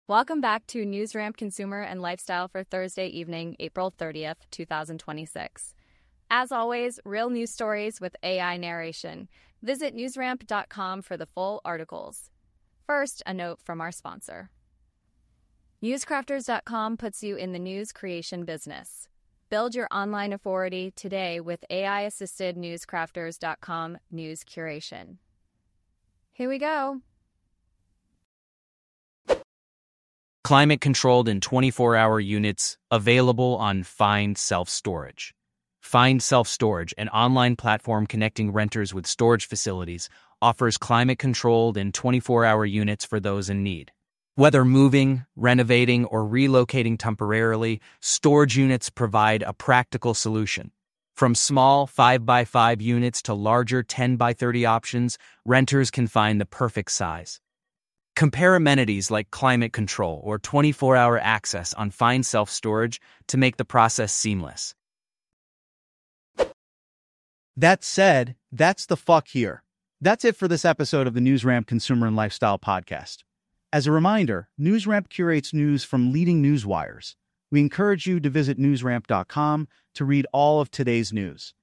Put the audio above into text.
Welcome back to NewsRamp Consumer and Lifestyle for Thursday evening, April 30th, 2026. As always, real news stories with AI narration. Visit newsramp.com for the full articles. First, a note from our sponsor. Newscrafters.com puts you in the news creation business. Build your online authority today with AI-assisted Newscrafters.com news curation. Here we go. Climate-controlled and 24-hour units available on Find Self-Storage. Find Self-Storage, an online platform connecting renters with storage facilities, offers climate-controlled and 24-hour units for those in need. Whether moving, renovating, or relocating temporarily, storage units provide a practical solution. From small 5x5 units to larger 10x30 options, renters can find the perfect size. Compare amenities like climate control or 24-hour access on Find Self-Storage to make the process seamless. That said, that's the fuck here. That's it for this episode of the NewsRamp Consumer and Lifestyle Podcast. As a reminder, NewsRamp curates news from leading news wires. We encourage you to visit newsramp.com to read all of today's news.